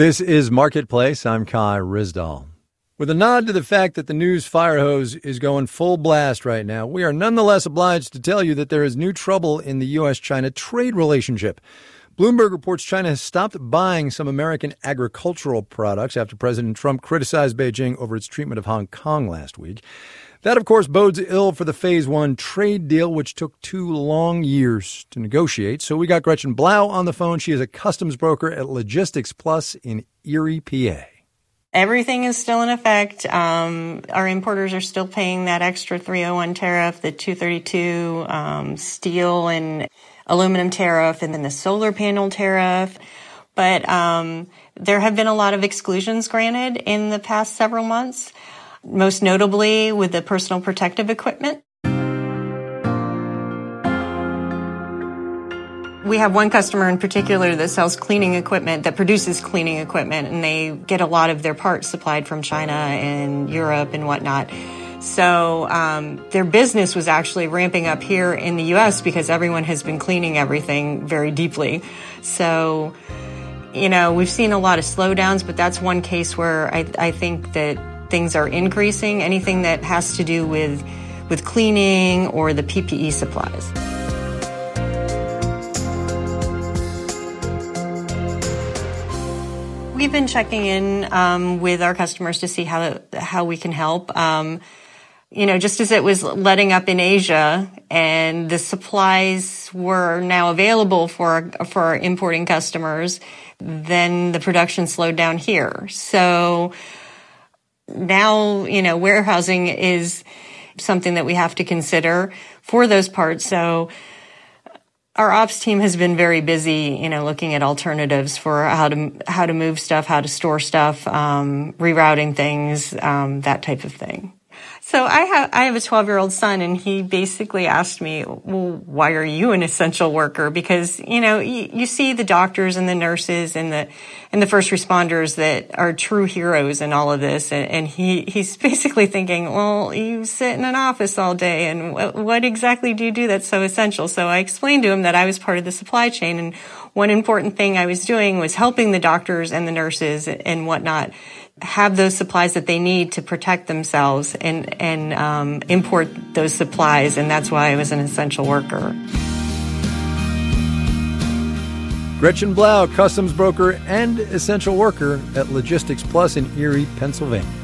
This is Marketplace. I'm Kai Ryssdal. With a nod to the fact that the news fire hose is going full blast right now, we are nonetheless obliged to tell you that there is new trouble in the U.S.-China trade relationship. Bloomberg reports China has stopped buying some American agricultural products after President Trump criticized Beijing over its treatment of Hong Kong last week. That, of course, bodes ill for the Phase 1 trade deal, which took 2 long years to negotiate. So we got Gretchen Blau on the phone. She is a customs broker at Logistics Plus in Erie, PA. Everything is still in effect. Our importers are still paying that extra 301 tariff, the 232 steel and aluminum tariff, and then the solar panel tariff. But there have been a lot of exclusions granted in the past several months, most notably with the personal protective equipment. We have one customer in particular that sells cleaning equipment, that produces cleaning equipment, and they get a lot of their parts supplied from China and Europe and whatnot. So their business was actually ramping up here in the U.S. because everyone has been cleaning everything very deeply. So, you know, we've seen a lot of slowdowns, but that's one case where I think that things are increasing, anything that has to do with cleaning or the PPE supplies. We've been checking in with our customers to see how we can help. You know, just as it was letting up in Asia and the supplies were now available for our importing customers, then the production slowed down here. So now, you know, warehousing is something that we have to consider for those parts. So our ops team has been very busy, you know, looking at alternatives for how to move stuff, how to store stuff, rerouting things, that type of thing. So I have a 12-year-old son, and he basically asked me, well, why are you an essential worker? Because, you know, you see the doctors and the nurses and the first responders that are true heroes in all of this. And he's basically thinking, well, you sit in an office all day, and what exactly do you do that's so essential? So I explained to him that I was part of the supply chain, and one important thing I was doing was helping the doctors and the nurses and whatnot have those supplies that they need to protect themselves and import those supplies, and that's why I was an essential worker. Gretchen Blau, customs broker and essential worker at Logistics Plus in Erie, Pennsylvania.